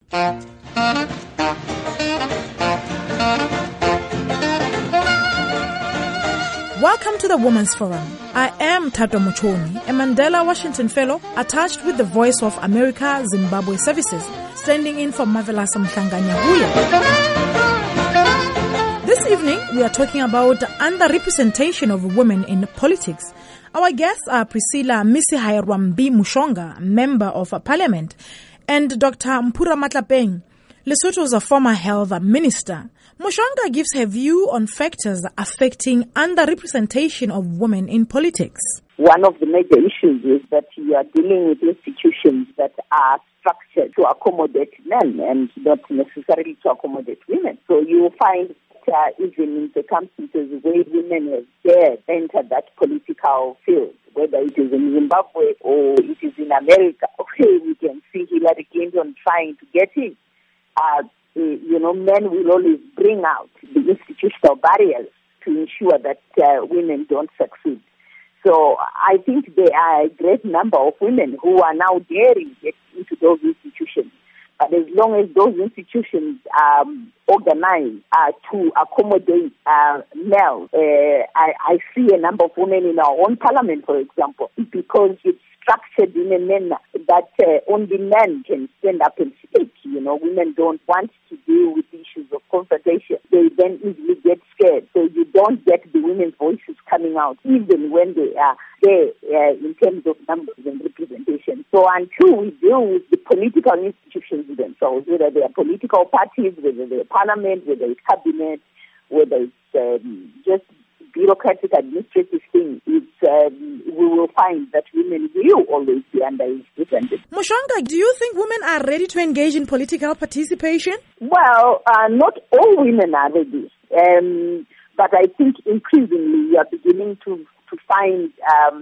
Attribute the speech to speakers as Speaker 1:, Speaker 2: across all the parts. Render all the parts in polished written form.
Speaker 1: Welcome to the Women's Forum. I am Tato Muchoni, a Mandela Washington Fellow attached with the Voice of America Zimbabwe Services, standing in for Mavelasa Mhlanga-Nyahuya. This evening, we are talking about underrepresentation of women in politics. Our guests are Priscilla Misi-Hairwambi Mushonga, Member of Parliament, and Dr. Mpura Matlapeng, Lesotho's former health minister. Mushonga gives her view on factors affecting underrepresentation of women in politics.
Speaker 2: One of the major issues is that you are dealing with institutions that are structured to accommodate men and not necessarily to accommodate women. So you will find that even in circumstances where women have dared enter that political field, whether it is in Zimbabwe or it is in America, okay, we can see Hillary Clinton trying to get in. Men will always bring out the institutional barriers to ensure that women don't succeed. So I think there are a great number of women who are now daring to get into those institutions. But as long as those institutions are organized to accommodate males, I see a number of women in our own parliament, for example, because it's structured in a manner that only men can stand up and speak. Women don't want to deal with issues of confrontation. They then easily get scared. So you don't get the women's voices coming out, even when they are there in terms of numbers and representation. So until we deal with the political institutions themselves, whether they are political parties, whether they are parliament, whether it's cabinet, whether it's just bureaucratic administrative thing, we will find that women will always be underrepresented.
Speaker 1: Mushonga, do you think women are ready to engage in political participation?
Speaker 2: Well, not all women are ready. But I think increasingly we are beginning to find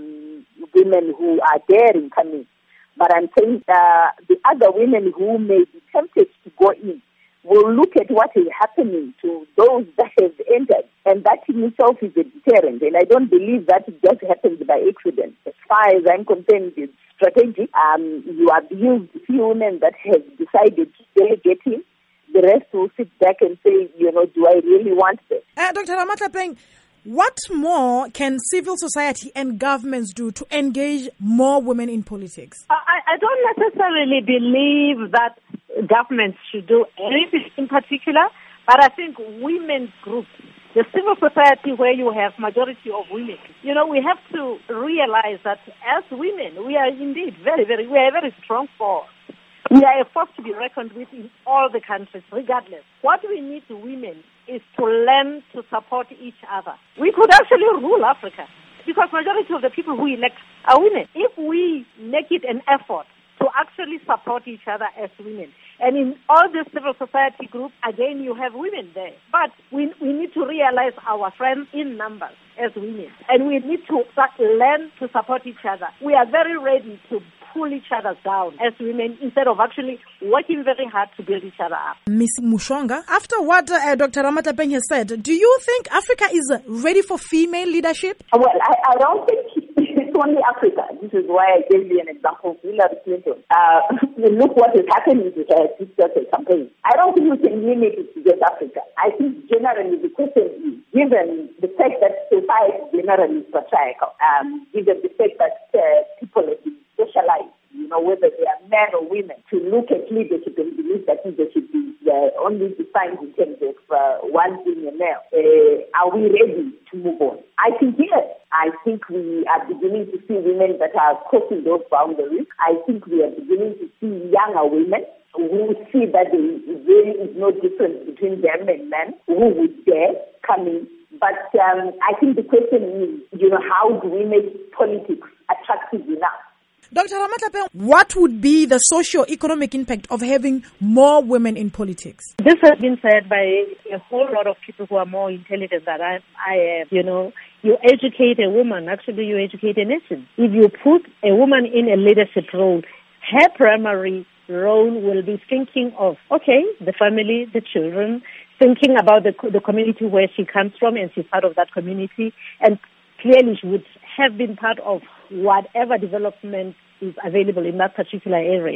Speaker 2: women who are daring coming. But I'm saying the other women who may be tempted to go in will look at what is happening to those that have entered, and that in itself is a deterrent. And I don't believe that it just happens by accident. As far as I'm concerned, it's strategic. You abuse the few women that have decided to delegate in. The rest will sit back and say, do I really want this?
Speaker 1: Dr. Matlapeng, what more can civil society and governments do to engage more women in politics?
Speaker 3: I don't necessarily believe that governments should do anything in particular, but I think women's groups, the civil society where you have majority of women, we have to realize that as women, we are indeed we are a very strong force. We are a force to be reckoned with in all the countries, regardless. What we need to women is to learn to support each other. We could actually rule Africa because majority of the people who elect are women. If we make it an effort to actually support each other as women. And in all the civil society groups, again, you have women there. But we need to realize our strength in numbers as women. And we need to learn to support each other. We are very ready to pull each other down as women instead of actually working very hard to build each other up.
Speaker 1: Ms. Mushonga, after what Dr. Matlapeng has said, do you think Africa is ready for female leadership?
Speaker 2: Well, I don't think it's only Africa. This is why I gave you an example of Hillary Clinton. Look what is happening to her sister campaign. I don't think we can limit it to just Africa. I think generally the question is, given the fact that society generally is patriarchal, given the fact that people have been socialized, whether they are men or women, to look at leadership and believe that leadership is only defined in terms of one being a male. Are we ready to move on? I think yes. I think we are beginning to see women that are crossing those boundaries. I think we are beginning to see younger women who see that there really is no difference between them and men who would dare come in. But I think the question is, how do we make politics attractive enough?
Speaker 1: Dr. Matlapeng, what would be the socio-economic impact of having more women in politics?
Speaker 3: This has been said by a whole lot of people who are more intelligent than I am. You educate a woman, actually you educate a nation. If you put a woman in a leadership role, her primary role will be thinking of, the family, the children, thinking about the community where she comes from, and she's part of that community, and clearly she would have been part of whatever development is available in that particular area.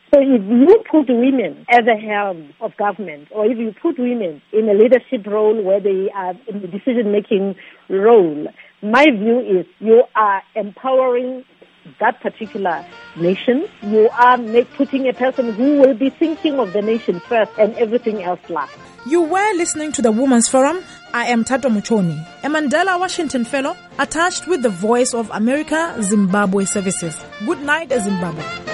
Speaker 3: So if you put women at the helm of government, or if you put women in a leadership role where they are in the decision-making role, my view is you are empowering that particular nation. You are putting a person who will be thinking of the nation first and everything else last.
Speaker 1: You were listening to the Women's Forum. I am Tato Muchoni, a Mandela Washington Fellow attached with the Voice of America Zimbabwe Services. Good night, Zimbabwe.